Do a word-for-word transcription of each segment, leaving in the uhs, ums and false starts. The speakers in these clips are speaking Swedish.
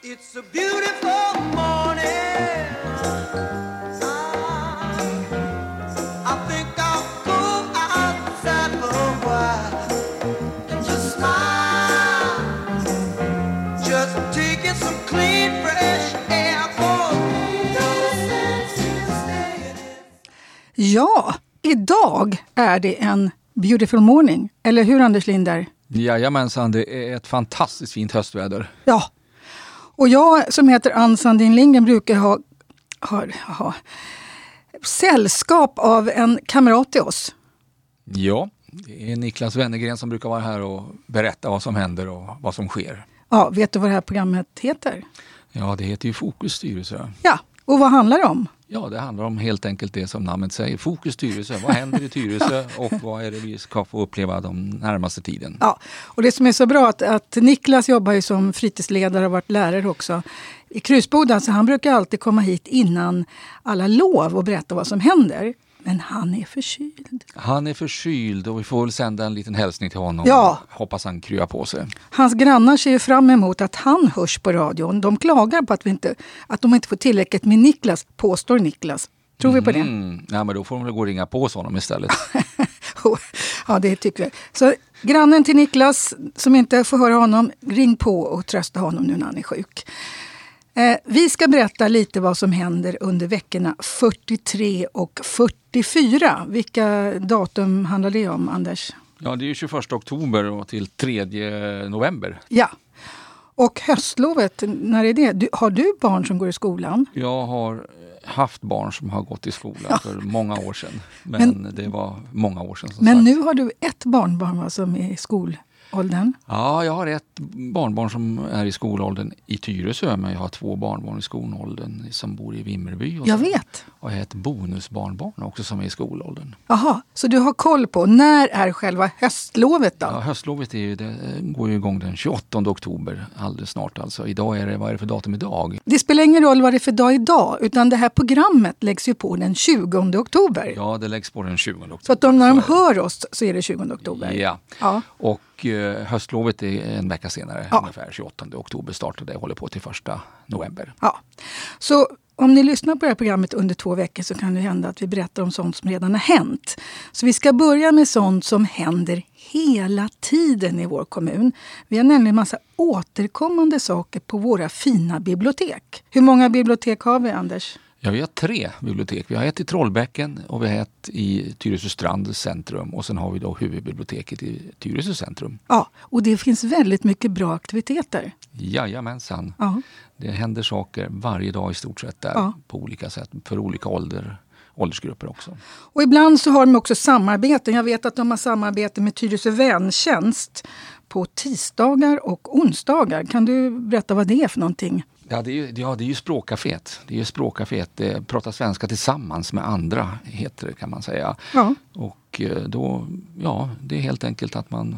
It's a beautiful morning. I think I'll go outside for a while and just smile. Just taking some clean, fresh air for Ja, idag är det en beautiful morning. Eller hur, Anders Linder? Jajamensan, det är ett fantastiskt fint höstväder. Ja, och jag som heter Ann Sandin Lindgren brukar ha, ha, ha sällskap av en kamrat till oss. Ja, det är Niklas Wennergren som brukar vara här och berätta vad som händer och vad som sker. Ja, vet du vad det här programmet heter? Ja, det heter ju Fokus styrelse. Ja, och vad handlar det om? Ja, det handlar om helt enkelt det som namnet säger. Fokus styrelse. Vad händer i Tyresö och vad är det vi ska få uppleva de närmaste tiden? Ja, och det som är så bra att, att Niklas jobbar ju som fritidsledare och varit lärare också i Krusboda, så han brukar alltid komma hit innan alla lov och berätta vad som händer. Men han är förkyld. Han är förkyld och vi får väl sända en liten hälsning till honom. Ja. Hoppas han kryar på sig. Hans grannar ser ju fram emot att han hörs på radion. De klagar på att, vi inte, att de inte får tillräckligt med Niklas, påstår Niklas. Tror vi på det? Mm. Ja, men då får de väl gå och ringa på hos honom istället. Ja, det tycker jag. Så grannen till Niklas som inte får höra honom, ring på och trösta honom nu när han är sjuk. Eh, vi ska berätta lite vad som händer under veckorna fyrtiotre och fyrtiofyra. Vilka datum handlar det om, Anders? Ja, det är ju tjugoförsta oktober och till tredje november. Ja, och höstlovet, när är det? Du, har du barn som går i skolan? Jag har haft barn som har gått i skolan ja. för många år sedan. Men, men det var många år sedan som Men sagt. Nu har du ett barnbarn va, som är i skolan. Åldern? Ja, jag har ett barnbarn som är i skolåldern i Tyresö, men jag har två barnbarn i skolåldern som bor i Vimmerby. Och jag så. vet. Och jag har ett bonusbarnbarn också som är i skolåldern. Jaha, så du har koll på när är själva höstlovet då? Ja, höstlovet är ju, det går ju igång den tjugoåttonde oktober alldeles snart. Alltså. Idag är det, vad är det för datum idag? Det spelar ingen roll vad det är för dag idag, utan det här programmet läggs ju på den tjugonde oktober. Ja, det läggs på den tjugonde oktober. Så att de, när de hör oss så är det tjugonde oktober. Ja, ja. och Och höstlovet är en vecka senare, ja. ungefär tjugoåttonde oktober startade och håller på till första november. Ja, så om ni lyssnar på det här programmet under två veckor så kan det hända att vi berättar om sånt som redan har hänt. Så vi ska börja med sånt som händer hela tiden i vår kommun. Vi har nämligen en massa återkommande saker på våra fina bibliotek. Hur många bibliotek har vi, Anders? Ja, vi har tre bibliotek. Vi har ett i Trollbäcken och vi har ett i Tyresö strand centrum och sen har vi då huvudbiblioteket i Tyresö centrum. Ja, och det finns väldigt mycket bra aktiviteter. Jajamensan. Ja. Det händer saker varje dag i stort sett där ja. på olika sätt för olika ålder. åldersgrupper också. Och ibland så har de också samarbeten. Jag vet att de har samarbete med Tyresö väntjänst på tisdagar och onsdagar. Kan du berätta vad det är för någonting? Ja, det är ju, ja, det är ju språkcaféet. Det är ju språkcaféet. Det pratar svenska tillsammans med andra, heter det kan man säga. Ja. Och då, ja, det är helt enkelt att man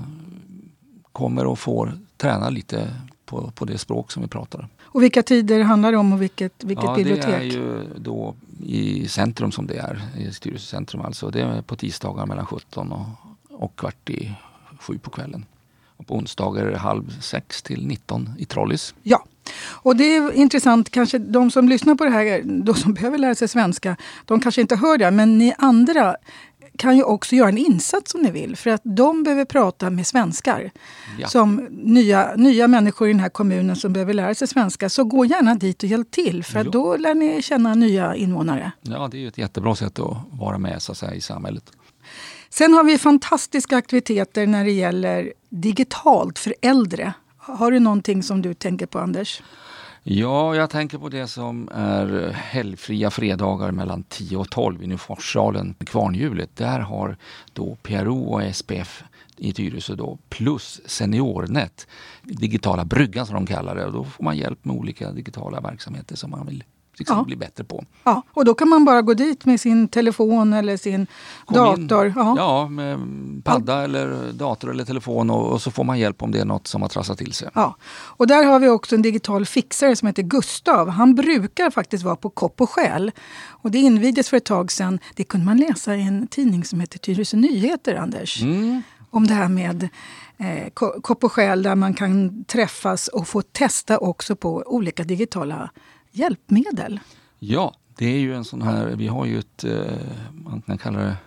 kommer och får träna lite på, på det språk som vi pratar. Och vilka tider handlar det om och vilket, vilket ja, bibliotek? Det är ju då i centrum som det är, i Tyresö centrum alltså. Det är på tisdagar mellan sjutton och, och kvart i sju på kvällen. Och på onsdagar är det halv sex till nitton i Trollis. Ja, och det är intressant. Kanske de som lyssnar på det här, de som behöver lära sig svenska, de kanske inte hör det. Men ni andra kan ju också göra en insats om ni vill. För att de behöver prata med svenskar. Ja. Som nya, nya människor i den här kommunen som behöver lära sig svenska. Så gå gärna dit och hjälp till. För att då lär ni känna nya invånare. Ja, det är ju ett jättebra sätt att vara med så att säga, i samhället. Sen har vi fantastiska aktiviteter när det gäller digitalt för äldre. Har du någonting som du tänker på, Anders? Ja, jag tänker på det som är helgfria fredagar mellan tio och tolv i Nyforssalen, Kvarnhjulet. Där har då P R O och S P F i Tyresö då, plus Seniornet, digitala bryggan som de kallar det. Och då får man hjälp med olika digitala verksamheter som man vill liksom ja. bli bättre på. Ja, och då kan man bara gå dit med sin telefon eller sin Kom dator. Ja. ja, med padda ja. eller dator eller telefon och, och så får man hjälp om det är något som har trassat till sig. Ja, och där har vi också en digital fixare som heter Gustav. Han brukar faktiskt vara på Kopp och Själ. Och det invigdes för ett tag sedan. Det kunde man läsa i en tidning som heter Tyresö Nyheter, Anders. Mm. om det här med eh, Kopp och själ, där man kan träffas och få testa också på olika digitala hjälpmedel. Ja, det är ju en sån här, vi har ju ett, man kan kalla det,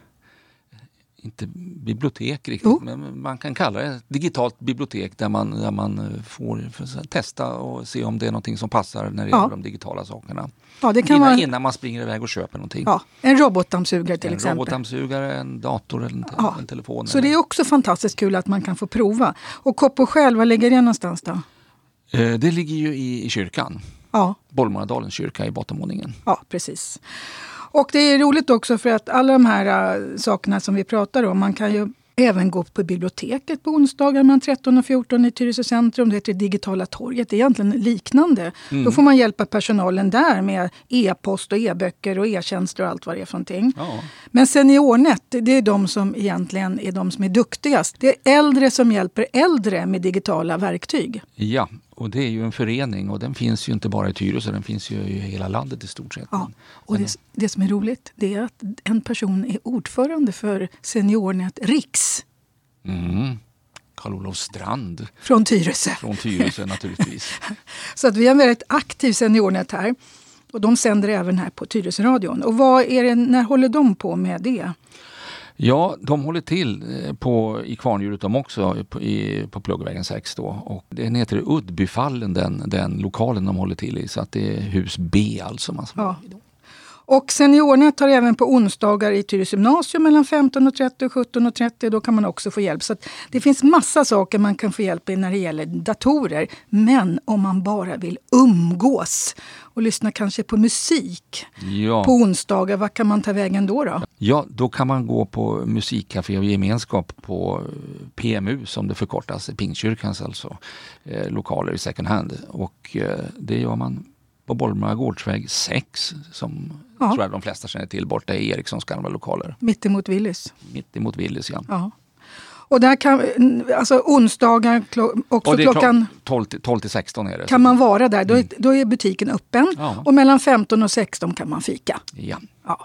inte bibliotek riktigt, oh. men man kan kalla det ett digitalt bibliotek där man, där man får testa och se om det är någonting som passar när det ja. gäller de digitala sakerna. Ja, det kan innan, vara... innan man springer iväg och köper någonting. Ja, en robotdammsugare till en exempel. En robotdammsugare, en dator, en, te- ja. en telefon. Så eller... det är också fantastiskt kul att man kan få prova. Och Kopp och själ, var ligger det någonstans då? Eh, det ligger ju i, i kyrkan. Ja. Bollmoradalens kyrka i bottenvåningen. Ja, precis. Och det är roligt också för att alla de här uh, sakerna som vi pratar om, man kan ju även gå på biblioteket på onsdagar mellan tretton och fjorton i Tyresö centrum. Det heter Digitala torget. Det är egentligen liknande. Mm. Då får man hjälpa personalen där med e-post och e-böcker och e-tjänster och allt vad det är för någonting. Ja. Men SeniorNet, det är de som egentligen är de som är duktigast. Det är äldre som hjälper äldre med digitala verktyg. Ja, och det är ju en förening och den finns ju inte bara i Tyresö, den finns ju i hela landet i stort sett. Ja, och det, det som är roligt, det är att en person är ordförande för SeniorNet Riks. Mm. Carl-Olof Strand. Från Tyresö. Från Tyresö naturligtvis. Så att vi har en väldigt aktiv SeniorNet här. Och de sänder även här på Tyresö-radion. Och vad är det, när håller de på med det? Ja, de håller till på, i Kvarnhjulet de också, på, i, på Pluggvägen sex då. Och den heter Uddbyfallen, den, den lokalen de håller till i. Så att det är hus B alltså. Man ja. Och SeniorNet har även på onsdagar i Tyresö gymnasium mellan femton och trettio och sjutton och trettio. Då kan man också få hjälp. Så att det finns massa saker man kan få hjälp i när det gäller datorer. Men om man bara vill umgås och lyssna kanske på musik ja. på onsdagar, vad kan man ta vägen då då? Ja, då kan man gå på musikcafé och gemenskap på P M U som det förkortas, Pingstkyrkans alltså, eh, lokaler i second hand. Och eh, det gör man på Bollmora Gårdsväg sex som ja. tror jag de flesta känner till borta i Erikssons gamla lokaler. Mitt emot Willys. Mitt emot Willys, ja. ja. Och där kan, alltså onsdagar klo- också och det är klockan tolv till sexton är det. Kan man vara där, då är, då är butiken öppen. Ja. Och mellan femton och sexton kan man fika. Ja. ja.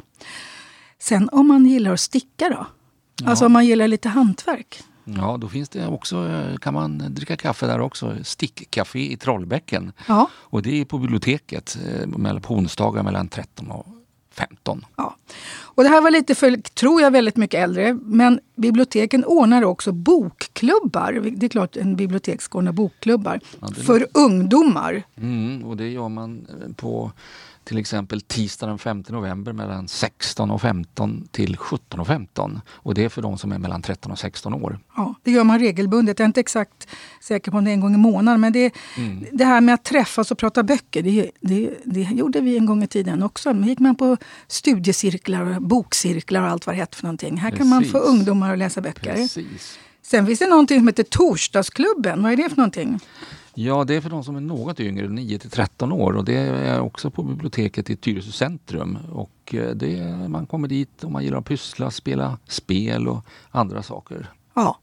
Sen om man gillar att sticka då? Ja. Alltså om man gillar lite hantverk. Ja, då finns det också, kan man dricka kaffe där också. Stickcafé i Trollbäcken. Ja. Och det är på biblioteket på onsdagar mellan tretton och femton. Ja. Och det här var lite för, tror jag, väldigt mycket äldre. Men biblioteken ordnar också bokklubbar. Det är klart en bibliotek ska ordna bokklubbar. Ja, för låter... ungdomar. Mm, och det gör man på till exempel tisdag den femte november mellan sexton och femton till sjutton och femton. Och det är för de som är mellan tretton och sexton år. Ja, det gör man regelbundet. Jag är inte exakt säker på om det är en gång i månaden. Men det, mm. det här med att träffas och prata böcker, det, det, det gjorde vi en gång i tiden också. Men gick man på studiecirklar och bokcirklar och allt vad det hette för någonting. Här Precis. kan man få ungdomar att läsa böcker. Precis. Sen finns det någonting som heter Torsdagsklubben. Vad är det för någonting? Ja, det är för de som är något yngre, nio till tretton år, och det är också på biblioteket i Tyresö centrum. Och det är, man kommer dit om man gillar att pyssla, spela spel och andra saker. Ja.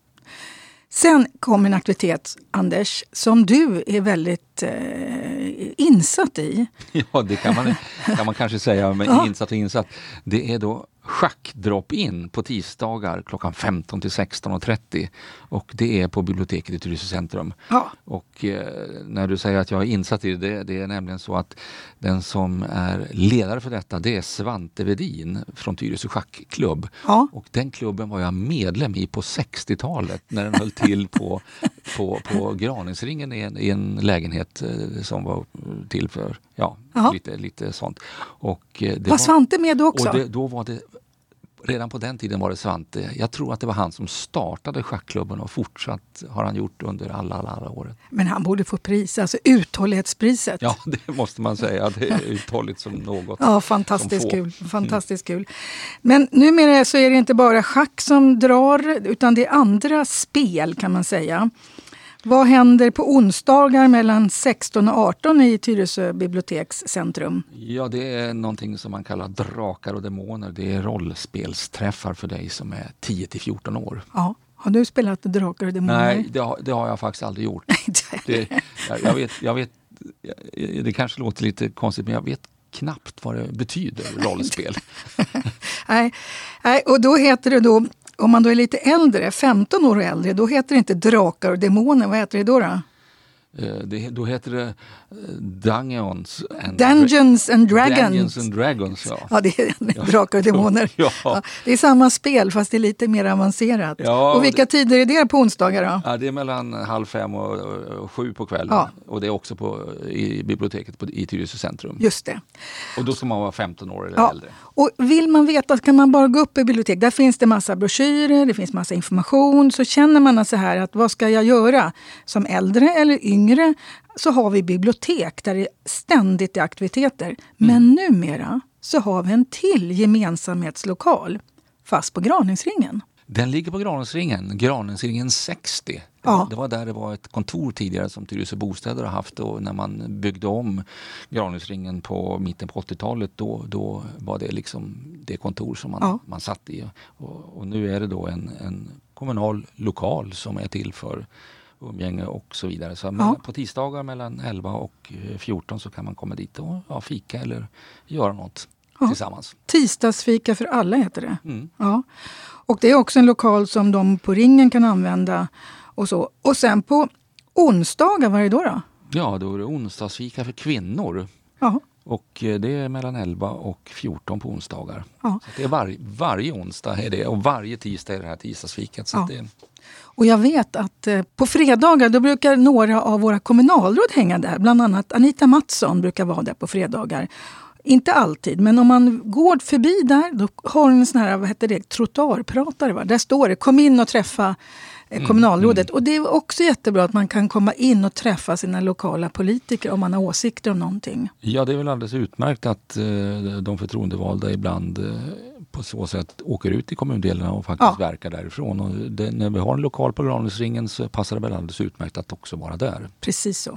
Sen kommer en aktivitet, Anders, som du är väldigt eh, insatt i. Ja, det kan man, kan man kanske säga, men ja. insatt och insatt. Det är då schack-drop-in på tisdagar klockan femton till sexton och trettio. Och det är på biblioteket i Tyresö centrum. Ja. Och eh, när du säger att jag är insatt i det, det är nämligen så att den som är ledare för detta, det är Svante Vedin från Tyresö schackklubb. Ja. Och den klubben var jag medlem i på sextiotalet när den höll till på, på, på Graningsringen i en, i en lägenhet eh, som var till för ja, lite, lite sånt. Och, eh, det var Svante med då också? Och det, då var det redan på den tiden var det Svante. Jag tror att det var han som startade schackklubben och fortsatt har han gjort under alla, alla, alla året. Men han borde få pris, alltså uthållighetspriset. Ja, det måste man säga. Det är uthålligt som något. Ja, fantastiskt kul. Fantastiskt mm. kul. Men numera så är det inte bara schack som drar, utan det är andra spel kan man säga. Vad händer på onsdagar mellan sexton och arton i Tyresö bibliotekscentrum? Ja, det är någonting som man kallar drakar och demoner. Det är rollspelsträffar för dig som är tio till fjorton år. Ja. Har du spelat drakar och demoner? Nej, det har, det har jag faktiskt aldrig gjort. det, jag, jag vet, jag vet, det kanske låter lite konstigt, men jag vet knappt vad det betyder, rollspel. nej, nej, och då heter det då Om man då är lite äldre, femton år och äldre, då heter det inte drakar och demoner. Vad heter det då då? Det, då heter det Dungeons and, Dungeons and Dragons. Dungeons and Dragons, ja. Ja, det är ja. drakar och demoner. Ja. Ja, det är samma spel fast det är lite mer avancerat. Ja, och vilka det, tider är det på onsdagar då? Ja, det är mellan halv fem och, och sju på kvällen. Ja. Och det är också på, i biblioteket på, i Tyresö centrum. Just det. Och då ska man vara femton år eller ja. äldre. Och vill man veta kan man bara gå upp i bibliotek. Där finns det massa broschyrer, det finns massa information. Så känner man så här att vad ska jag göra som äldre eller yngre, så har vi bibliotek där det ständigt är aktiviteter. Mm. Men numera så har vi en till gemensamhetslokal fast på Graningsringen. Den ligger på Graningsringen, Graningsringen sextio. Ja. Det var där det var ett kontor tidigare som Tyresö Bostäder har haft, och när man byggde om Graningsringen på mitten på åttiotalet då, då var det liksom det kontor som man, ja. man satt i. Och, och nu är det då en, en kommunal lokal som är till för umgänge och så vidare. Så ja. på tisdagar mellan elva och fjorton så kan man komma dit och ja, fika eller göra något ja. tillsammans. Tisdagsfika för alla heter det. Mm. Ja. Och det är också en lokal som de på Ringen kan använda och så. Och sen på onsdagar, vad är det då då? Ja, då är det onsdagsfika för kvinnor. Ja. Och det är mellan elva och fjorton på onsdagar. Ja. Så det är var, varje onsdag är det, och varje tisdag är det här tisdagsfikat. Så ja. det är... Och jag vet att eh, på fredagar då brukar några av våra kommunalråd hänga där. Bland annat Anita Mattsson brukar vara där på fredagar. Inte alltid, men om man går förbi där då har hon en sån här, vad heter det, trottoarpratare. Va? Där står det, kom in och träffa eh, kommunalrådet. Mm, mm. Och det är också jättebra att man kan komma in och träffa sina lokala politiker om man har åsikter om någonting. Ja, det är väl alldeles utmärkt att eh, de förtroendevalda ibland eh, på så sätt åker ut i kommundelarna och faktiskt ja. verkar därifrån. Och det, när vi har en lokal på Graningsringen så passar det väl alldeles utmärkt att också vara där. Precis så.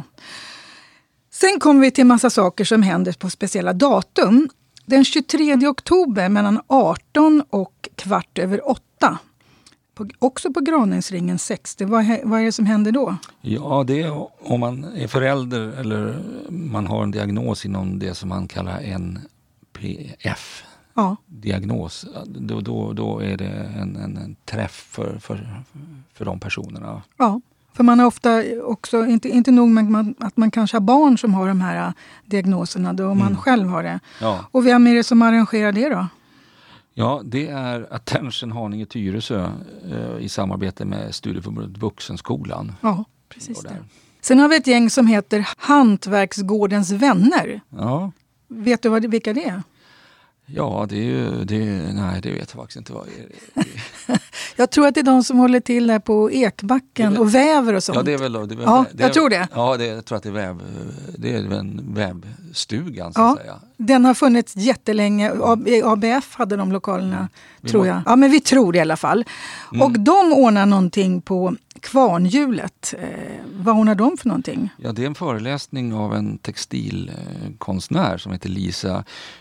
Sen kommer vi till massa saker som händer på speciella datum. Den tjugotredje oktober mellan arton och kvart över åtta. På, också på Graningsringen sextio. Vad, vad är det som händer då? Ja, det är om man är förälder eller man har en diagnos inom det som man kallar N P F. Ja. Diagnos. Då, då, då är det en, en, en träff för, för, för de personerna. Ja. För man har ofta också, inte, inte nog med man, att man kanske har barn som har de här diagnoserna då man mm. själv har det. Ja. Och vem är det som arrangerar det då? Ja, det är Attention Haninge Tyresö eh, i samarbete med Studieförbundet Vuxenskolan. Ja, precis det. Sen har vi ett gäng som heter Hantverksgårdens vänner. Ja. Vet du vad, vilka det är? Ja, det är ju... Det är, nej, det vet jag faktiskt inte vad det är. Jag tror att det är de som håller till där på Ekbacken väl, och väver och sånt. Ja, det är väl... Det är väl ja, det jag är, tror det. Ja, det, jag tror att det är, väv, det är en vävstugan, så ja, att säga. Den har funnits jättelänge. A B F hade de lokalerna, mm. tror jag. Ja, men vi tror det i alla fall. Mm. Och de ordnar någonting på Kvarnhjulet. Eh, vad ordnar de för någonting? Ja, det är en föreläsning av en textilkonstnär som heter Lisa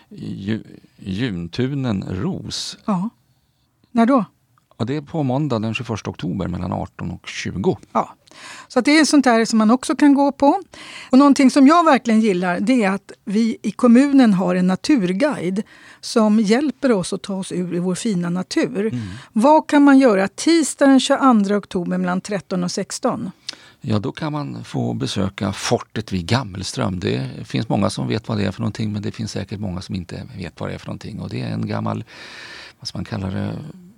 Juntunen Ros. Ja. När då? Ja, det är på måndag den tjugoförsta oktober mellan arton och tjugo. Ja, så att det är sånt här som man också kan gå på. Och någonting som jag verkligen gillar det är att vi i kommunen har en naturguide som hjälper oss att ta oss ur i vår fina natur. Mm. Vad kan man göra tisdag den tjugoandra oktober mellan tretton och sexton? Ja, då kan man få besöka fortet vid Gammelström. Det finns många som vet vad det är för någonting, men det finns säkert många som inte vet vad det är för någonting. Och det är en gammal, vad ska man kalla det...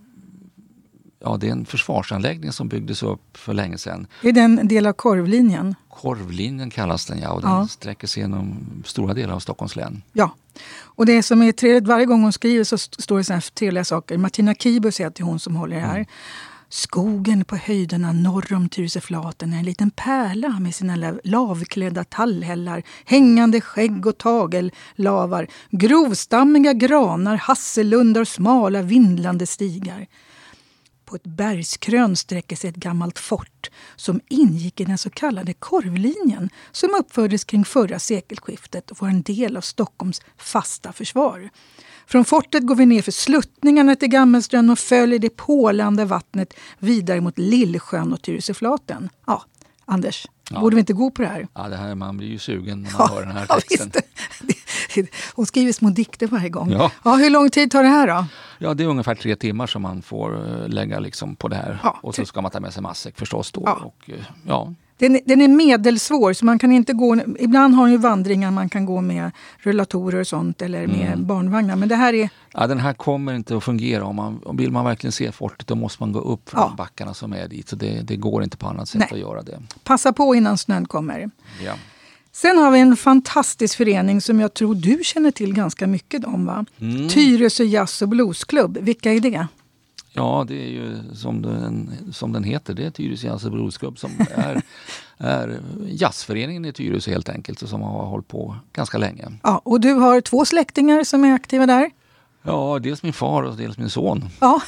Ja, det är en försvarsanläggning som byggdes upp för länge sedan. Är det en del av korvlinjen? Korvlinjen kallas den, ja. Och den ja. sträcker sig genom stora delar av Stockholms län. Ja, och det som är trevligt, varje gång hon skriver så står det sådana här trevliga saker. Martina Kibus heter hon som håller det här. Mm. Skogen på höjderna norr om Tyresöflaten är en liten pärla med sina lavklädda tallhällar, hängande skägg och tagellavar, grovstammiga granar, hasselundar och smala vindlande stigar. På ett bergskrön sträcker sig ett gammalt fort som ingick i den så kallade korvlinjen som uppfördes kring förra sekelskiftet och var en del av Stockholms fasta försvar. Från fortet går vi ner för sluttningarna till Gammelström och följer det pålande vattnet vidare mot Lillsjön och Tyresöflaten. Ja, Anders, Ja. borde vi inte gå på det här? Ja, det här, man blir ju sugen när man hör den här texten. Ja, visst. Hon skriver små dikter varje gång. Ja. Ja, hur lång tid tar det här då? Ja, det är ungefär tre timmar som man får uh, lägga liksom på det här. Ja, och så ska man ta med sig matsäck förstås då. Ja. Och, uh, ja. Den, den är medelsvår, så man kan inte gå... Ibland har ju vandringar man kan gå med rullatorer och sånt, eller med Mm. barnvagnar. Men det här är... Ja, den här kommer inte att fungera. Om man, om vill man verkligen se fortet, då måste man gå upp från Ja. backarna som är dit. Så det, det går inte på annat sätt Nej. att göra det. Passa på innan snön kommer. Ja. Sen har vi en fantastisk förening som jag tror du känner till ganska mycket om, va? Mm. Tyresö Jazz och Bluesklubb. Vilka är det? Ja, det är ju som den, som den heter. Det är Tyresö Jazz och Bluesklubb som är, är jazzföreningen i Tyresö helt enkelt. Och som har hållit på ganska länge. Ja, och du har två släktingar som är aktiva där. Ja, dels min far och dels min son. Ja.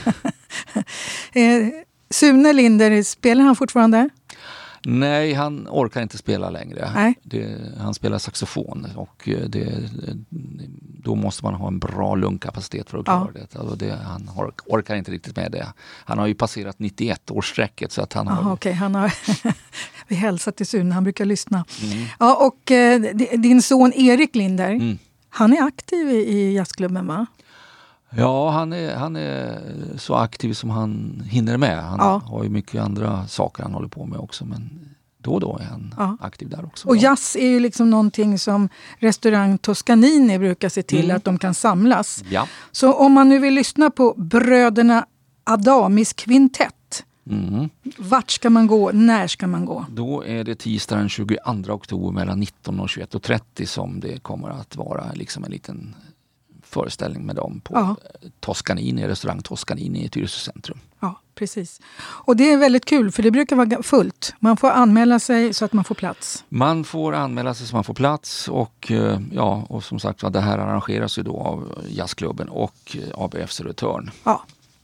eh, Sune Linder, spelar han fortfarande? Nej, han orkar inte spela längre. Nej. Det, han spelar saxofon och det, då måste man ha en bra lungkapacitet för att klara Ja. det. Alltså det. Han har, orkar inte riktigt med det. Han har ju passerat nittioett-årsstrecket så att han har... Aha, okej, han har... Vi hälsar till Sune, han brukar lyssna. Mm. Ja, och eh, din son Erik Linder, Mm. han är aktiv i, i jazzklubben, va? Ja, han är, han är så aktiv som han hinner med. Han Ja. har ju mycket andra saker han håller på med också, men då och då är han Ja. aktiv där också. Och Ja. jazz är ju liksom någonting som restaurang Toscanini brukar se till Mm. att de kan samlas. Ja. Så om man nu vill lyssna på bröderna Adamis kvintett, Mm. vart ska man gå, när ska man gå? Då är det tisdag den tjugoandra oktober mellan nitton och tjugoett och trettio som det kommer att vara liksom en liten föreställning med dem på Ja. Toscanini, restaurang Toscanini i Tyresö centrum. Ja, precis. Och det är väldigt kul för det brukar vara fullt. Man får anmäla sig så att man får plats. Man får anmäla sig så man får plats och eh, ja, och som sagt det här arrangeras ju då av jazzklubben och A B F Södertörn. Ja.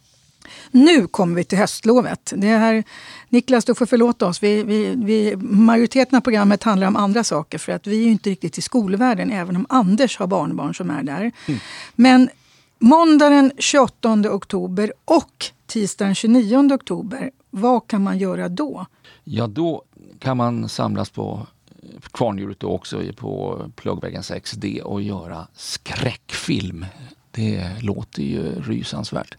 Nu kommer vi till höstlovet. Det här, Niklas, du får förlåta oss. Vi, vi, vi, majoriteten av programmet handlar om andra saker för att vi är ju inte riktigt i skolvärlden, även om Anders har barnbarn som är där. Mm. Men måndag den tjugoåttonde oktober och tisdag den tjugonionde oktober, vad kan man göra då? Ja, då kan man samlas på Kvarnhjulet då också på Pluggvägen sex D och göra skräckfilm. Det låter ju rysansvärt.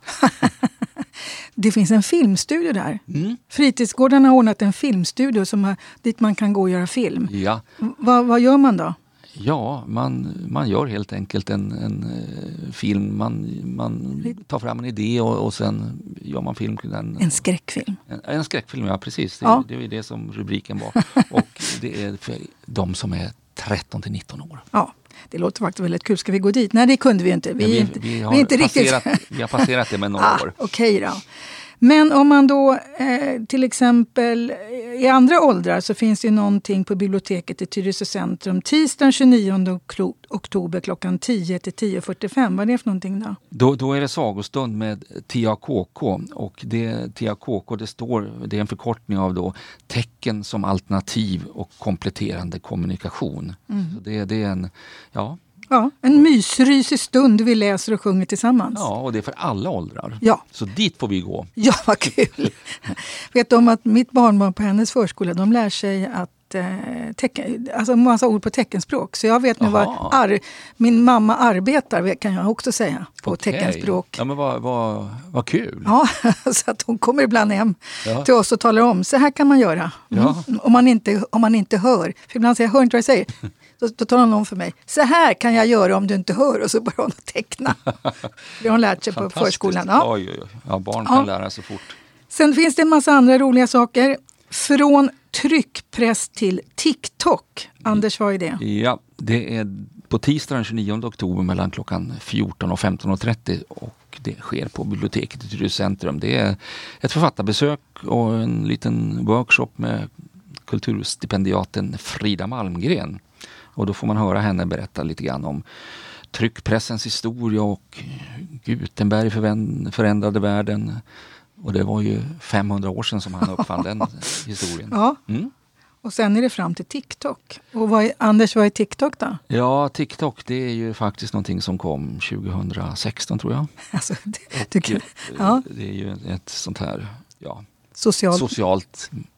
Det finns en filmstudio där. Mm. Fritidsgårdarna har ordnat en filmstudio som har, dit man kan gå och göra film. Ja. Va, vad gör man då? Ja, man, man gör helt enkelt en, en uh, film. Man, man tar fram en idé och, och sen gör man film till den. En skräckfilm. En, en skräckfilm, ja precis. Det, Ja. det är det som rubriken var. Och det är för de som är tretton till nitton år. Ja, det låter faktiskt väldigt kul. Ska vi gå dit? Nej, det kunde vi inte. Vi, Ja, är vi, inte, vi, vi har är inte passerat, riktigt... vi har passerat det med några ah, år. Okej då. Men om man då eh, till exempel i andra åldrar så finns det någonting på biblioteket i Tyresö centrum tisdagen tjugonionde oktober klockan tio till tio fyrtiofem. Vad är det för någonting då? Då, då är det sagostund med T A K K och det, T A K K det, står, det är en förkortning av då tecken som alternativ och kompletterande kommunikation. Mm. Så det, det är en, ja, Ja, en mysrysig stund vi läser och sjunger tillsammans. ja, och det är för alla åldrar. Ja. Så dit får vi gå. Ja, vad kul! Vet du om att mitt barnbarn på hennes förskola, de lär sig att eh, tecken, alltså massa ord på teckenspråk. Så jag vet nu vad Aha. ar, min mamma arbetar, kan jag också säga, på Okej. teckenspråk. Ja, men vad, vad, vad kul. Ja, så att hon kommer ibland hem Ja. till oss och talar om, så här kan man göra. Mm. Ja. Om, man inte, om man inte hör. För ibland säger jag, hör inte vad jag säger. Då, då talar hon om för mig, så här kan jag göra om du inte hör. Och så börjar hon att teckna. Det har hon lärt sig på Fantastiskt. förskolan. Ja. Oj, oj, oj. Ja, barn Ja. kan lära sig fort. Sen finns det en massa andra roliga saker. Från tryckpress till TikTok. Anders, vad är det? Ja, det är på tisdag den tjugonionde oktober mellan klockan fjorton och femton och trettio och det sker på biblioteket i Tyresö centrum. Det är ett författarbesök och en liten workshop med kulturstipendiaten Frida Malmgren. Och då får man höra henne berätta lite grann om tryckpressens historia och Gutenberg förändrade världen. Och det var ju femhundra år sedan som han uppfann den historien. Ja, Mm. och sen är det fram till TikTok. Och vad är, Anders, vad är TikTok då? Ja, TikTok det är ju faktiskt någonting som kom tjugohundrasexton tror jag. Alltså, det, du kan, Och, ja, Det är ju ett sånt här ja, socialt. socialt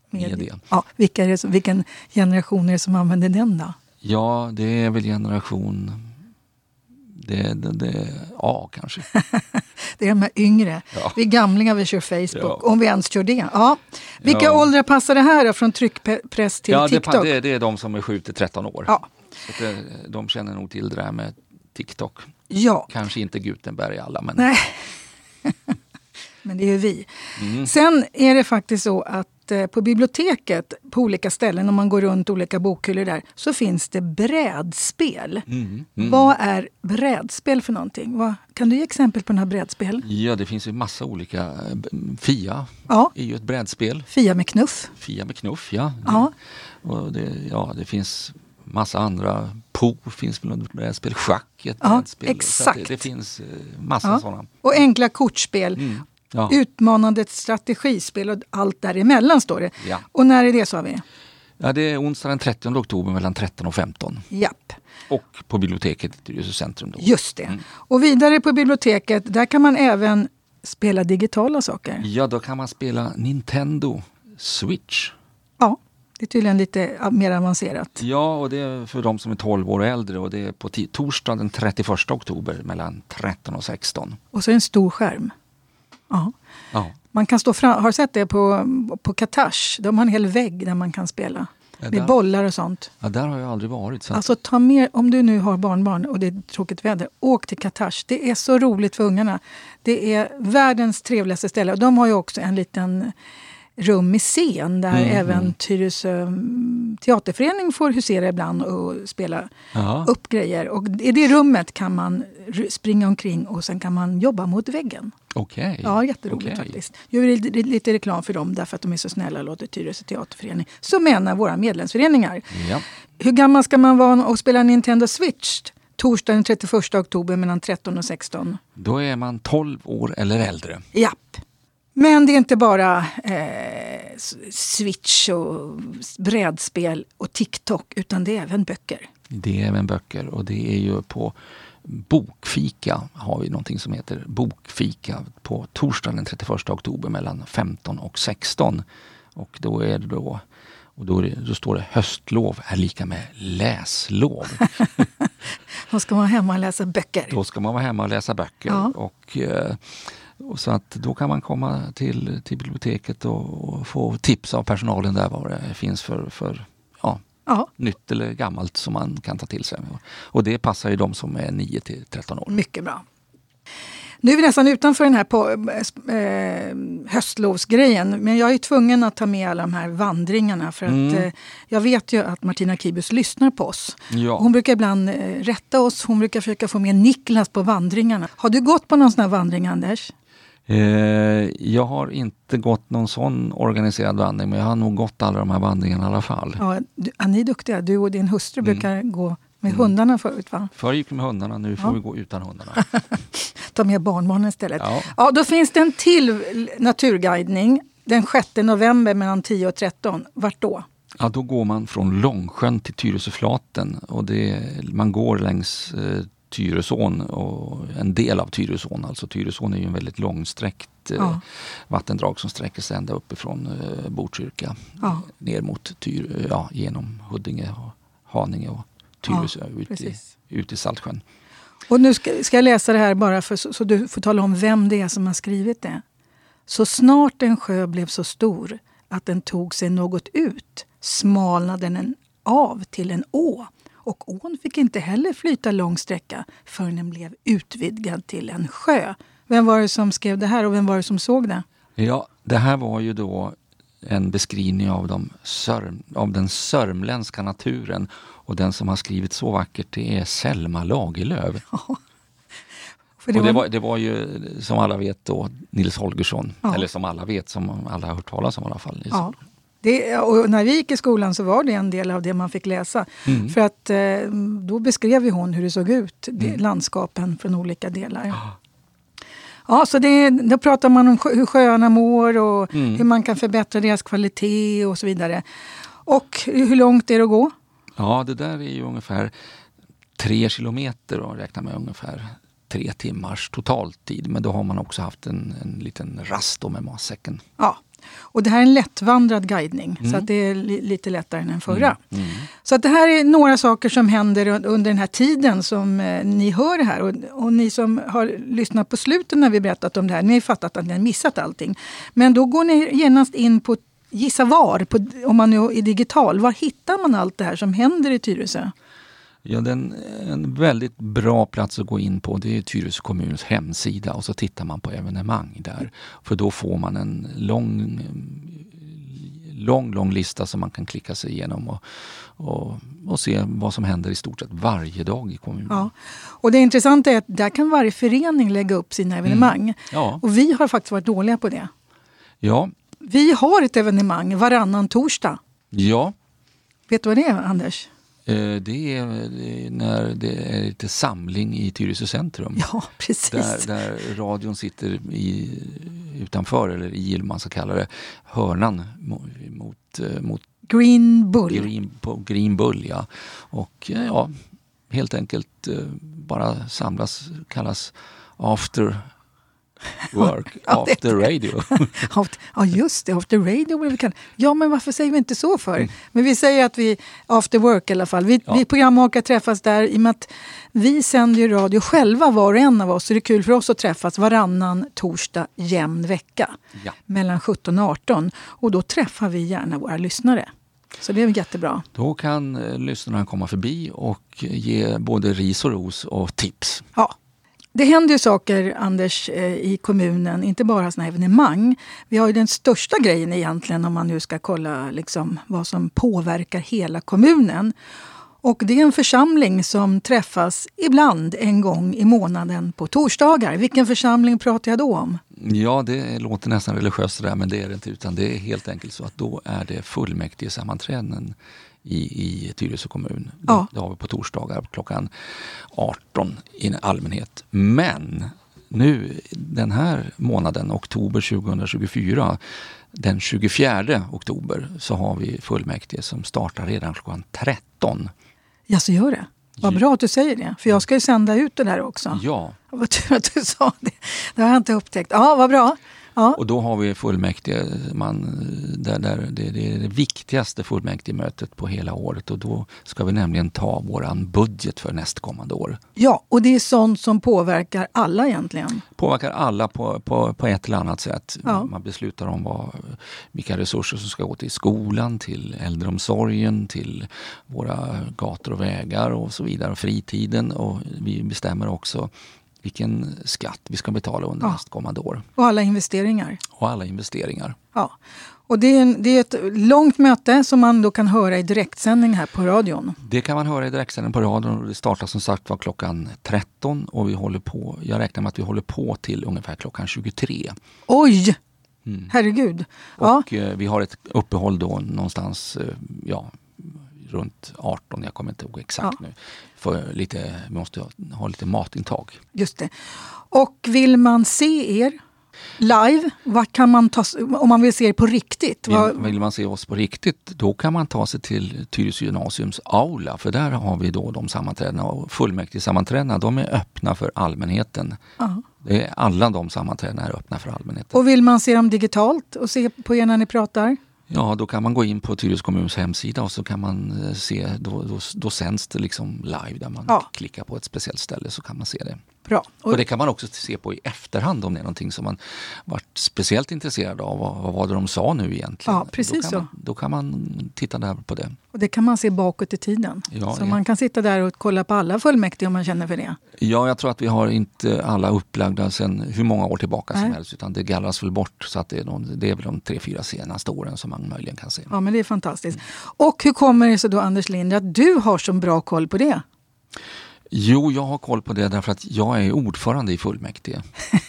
Media. Ja, vilka är det som, vilken generation är det som använder den då? Ja, det är väl generation det, det, det A kanske. Det är de här yngre. Ja. Vi gamlingar, vi kör Facebook. Ja. Om vi ens kör det. Ja. Vilka Ja. åldrar passar det här då, från tryckpress till Ja, det, TikTok? det, det är de som är sju till tretton år. Ja. Så att det, de känner nog till det där med TikTok. Ja. Kanske inte Gutenberg alla, men... Nej. Men det är ju vi. Mm. Sen är det faktiskt så att eh, på biblioteket på olika ställen, om man går runt olika bokhyllor där, så finns det brädspel. Mm. Mm. Vad är brädspel för någonting? Vad, kan du ge exempel på några brädspel? Ja, det finns ju massa olika. Fia Ja. är ju ett brädspel. Fia med knuff. Fia med knuff, ja. Ja. Och det, ja, det finns massa andra. Po finns väl ett brädspel. Schack är ett Ja, brädspel. exakt. Så att det, det finns eh, massa Ja. sådana. Och enkla kortspel. Mm. Ja. Utmanande strategispel och allt däremellan står det. Ja. Och när är det, sa vi? Ja, det är onsdag den trettionde oktober mellan tretton och femton. Japp, Och på biblioteket i Tyresö centrum då. just det. Mm. Och vidare på biblioteket, där kan man även spela digitala saker. Ja, då kan man spela Nintendo Switch. Ja, det är tydligen lite mer avancerat. Ja, och det är för de som är tolv år och äldre, och det är på t- torsdag den trettioförsta oktober mellan tretton och sexton. Och så är det en stor skärm. Ja. Ja. Man kan stå fram, har du sett det på, på Katash? De har en hel vägg där man kan spela. Ja, Med där- bollar och sånt. Ja, där har jag aldrig varit. Så att, Alltså ta med, om du nu har barnbarn och det är tråkigt väder, åk till Katash. Det är så roligt för ungarna. Det är världens trevligaste ställe. Och de har ju också en liten rum i scen där Mm, även mm. Tyresö mm, teaterförening får husera ibland och spela ja. upp grejer. Och i det rummet kan man r- springa omkring och sen kan man jobba mot väggen. Okej. Ja, jätteroligt Okej. faktiskt. Jag vill lite, lite reklam för dem därför att de är så snälla och låter Tyresö teaterförening. Så menar våra medlemsföreningar. Ja. Hur gammal ska man vara och spela Nintendo Switch? Torsdag den trettioförsta oktober mellan tretton och sexton. Då är man tolv år eller äldre. Japp. Men det är inte bara eh, Switch och brädspel och TikTok, utan det är även böcker. Det är även böcker, och det är ju på Bokfika har vi någonting som heter Bokfika på torsdag den trettioförsta oktober mellan femton och sexton. Och då är det då och då, är det, då står det höstlov är lika med läslov. Då ska man hemma och läsa böcker. Då ska man vara hemma och läsa böcker. Ja. Och, eh, och så att då kan man komma till, till biblioteket och, och få tips av personalen där vad det finns för, för ja, Ja, nytt eller gammalt som man kan ta till sig. Och det passar ju de som är nio till tretton år. mycket bra. Nu är vi nästan utanför den här på, eh, höstlovsgrejen. Men jag är tvungen att ta med alla de här vandringarna. För att Mm. eh, jag vet ju att Martina Kibus lyssnar på oss. Ja. Hon brukar ibland eh, rätta oss. Hon brukar försöka få med Niklas på vandringarna. Har du gått på någon sån här vandring, Anders? Eh, jag har inte gått någon sån organiserad vandring, men jag har nog gått alla de här vandringarna i alla fall. Ja, du, ja, ni är duktiga. Du och din hustru Mm. brukar gå med Mm. hundarna förut, va? Förr gick vi med hundarna, nu får Ja. vi gå utan hundarna. Ta med barnbarnen istället. Ja. Ja, då finns det en till naturguidning den sjätte november mellan tio och tretton. Vart då? Ja, då går man från Långsjön till Tyresöflaten, och det, man går längs eh, Tyresån och en del av Tyresån. Alltså Tyresån är ju en väldigt långsträckt eh, Ja. vattendrag som sträcker sig ända uppifrån eh, Botkyrka Ja. ner mot Tyr, ja, genom Huddinge och Haninge och Tyresö Ja, ut, i, precis. ut i Saltsjön. Och nu ska, ska jag läsa det här bara för, så, så du får tala om vem det är som har skrivit det. Så snart en sjö blev så stor att den tog sig något ut smalnade den av till en å. Och ån fick inte heller flyta lång sträcka förrän den blev utvidgad till en sjö. Vem var det som skrev det här och vem var det som såg det? Ja, det här var ju då en beskrivning av, de sörm, av den sörmländska naturen, och den som har skrivit så vackert, det är Selma Lagerlöf. För det och det var- var, det var ju, som alla vet då, Nils Holgersson. Ja. Eller som alla vet, som alla har hört talas om i alla fall. Ja. Det, och när vi gick i skolan så var det en del av det man fick läsa. Mm. För att eh, då beskrev ju hon hur det såg ut, det, Mm. landskapen från olika delar. Ja, så det, då pratar man om sjö, hur sjöarna mår och Mm. hur man kan förbättra deras kvalitet och så vidare. Och hur långt är det att gå? Ja, det där är ju ungefär tre kilometer, och räknar med ungefär tre timmars totaltid. Men då har man också haft en, en liten rast då med matsäcken. Ja, Och det här är en lättvandrad guidning, mm. så att det är li- lite lättare än den förra. Mm. Mm. Så att det här är några saker som händer under den här tiden som eh, ni hör det här. Och, och ni som har lyssnat på slutet när vi berättat om det här, ni har fattat att ni har missat allting. Men då går ni genast in på gissa var, på, om man nu är digital. Var hittar man allt det här som händer i Tyresö? Ja, den, en väldigt bra plats att gå in på, det är Tyresö kommuns hemsida, och så tittar man på evenemang där. För då får man en lång, lång, lång lista som man kan klicka sig igenom och, och, och se vad som händer i stort sett varje dag i kommunen. Ja. Och det intressanta är att där kan varje förening lägga upp sina evenemang. Mm. Ja. Och vi har faktiskt varit dåliga på det. Ja. Vi har ett evenemang varannan torsdag. Ja. Vet du vad det är, Anders? Det är när det är lite samling i Tyresö centrum. Ja, precis. Där, där radion sitter i, utanför, eller i, eller man ska kalla det, hörnan mot, mot Green Bull. Green, på Green Bull, ja. Och ja, helt enkelt bara samlas, kallas after work, ja, after radio. Ja, just det, after radio. Ja, men varför säger vi inte så för? Mm. Men vi säger att vi, after work i alla fall. Vi, ja. vi programmakare träffas där i och med att vi sänder ju radio själva, var och en av oss. Så det är kul för oss att träffas varannan torsdag jämn vecka. Ja. Mellan sjutton och arton. Och då träffar vi gärna våra lyssnare. Så det är jättebra. Då kan eh, lyssnarna komma förbi och ge både ris och ros och tips. Ja. Det händer ju saker, Anders, i kommunen, inte bara såna evenemang. Vi har ju den största grejen egentligen om man nu ska kolla liksom vad som påverkar hela kommunen. Och det är en församling som träffas ibland en gång i månaden på torsdagar. Vilken församling pratar jag då om? Ja, det låter nästan religiöst där, men det är det inte, utan det är helt enkelt så att då är det fullmäktige sammanträden i, i Tyresö kommun. Ja. Det har vi på torsdagar klockan arton i allmänhet. Men nu den här månaden, oktober tjugohundratjugofyra, den tjugofjärde oktober, så har vi fullmäktige som startar redan klockan tretton. Ja, så gör det. Vad bra att du säger det. För jag ska ju sända ut det där också. Ja. Vad tur att du sa det. Det har jag inte upptäckt. Ja, vad bra. Ja. Och då har vi fullmäktige, man, där, där, det, det är det viktigaste fullmäktigemötet på hela året. Och då ska vi nämligen ta våran budget för nästkommande år. Ja, och det är sånt som påverkar alla egentligen. Påverkar alla på, på, på ett eller annat sätt. Ja. Man beslutar om vad, vilka resurser som ska gå till skolan, till äldreomsorgen, till våra gator och vägar och så vidare. Fritiden, och vi bestämmer också vilken skatt vi ska betala under ja. nästkommande år. Och alla investeringar. Och alla investeringar. Ja. Och det är, en, det är ett långt möte som man då kan höra i direktsändning här på radion. Det kan man höra i direktsändning på radion. Det startar som sagt var klockan tretton och vi håller på, jag räknar med att vi håller på till ungefär klockan tjugotre. Oj! Mm. Herregud. Och ja. eh, vi har ett uppehåll då någonstans, eh, ja, runt arton, jag kommer inte ihåg exakt ja. nu. För lite, vi måste ha lite matintag. Just det. Och vill man se er live, vad kan man ta, om man vill se er på riktigt? Vill, vill man se oss på riktigt, då kan man ta sig till Tyresö gymnasiums aula, för där har vi då de sammanträdena, och fullmäktige sammanträdena, de är öppna för allmänheten. Uh-huh. Det är, alla de sammanträdena är öppna för allmänheten. Och vill man se dem digitalt och se på er när ni pratar? Ja, då kan man gå in på Tyresö kommuns hemsida och så kan man se, då, då, då sänds det liksom live där man ja. klickar på ett speciellt ställe, så kan man se det. Bra. Och, och det kan man också se på i efterhand om det är någonting som man varit speciellt intresserad av. Vad, vad var det de sa nu egentligen? Ja, precis då så. Man, då kan man titta där på det. Och det kan man se bakåt i tiden. Ja, så ja. man kan sitta där och kolla på alla fullmäktige om man känner för det. Ja, jag tror att vi har inte alla upplagda sedan hur många år tillbaka Nej. som helst, utan det gallras väl bort, så att det är, någon, det är väl de tre, fyra senaste åren som man möjligen kan se. Ja, men det är fantastiskt. Mm. Och hur kommer det sig då, Anders Lind, att du har så bra koll på det? Jo, jag har koll på det därför att jag är ordförande i fullmäktige.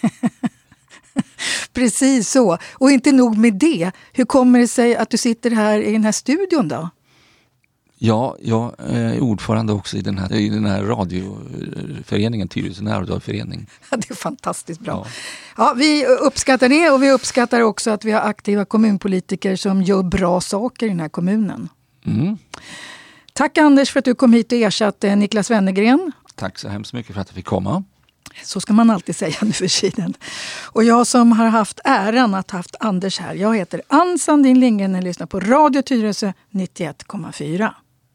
Precis så. Och inte nog med det. Hur kommer det sig att du sitter här i den här studion då? Ja, jag är ordförande också i den här, i den här radioföreningen, Tyresö närradioförening. Ja, det är fantastiskt bra. Ja. Ja, vi uppskattar det, och vi uppskattar också att vi har aktiva kommunpolitiker som gör bra saker i den här kommunen. Mm. Tack Anders för att du kom hit och ersatte Niklas Wennergren. Tack så hemskt mycket för att jag fick komma. Så ska man alltid säga nu för tiden. Och jag som har haft äran att ha haft Anders här, jag heter Ann Sandin Lindgren och lyssnar på Radio Tyresö nittioett komma fyra.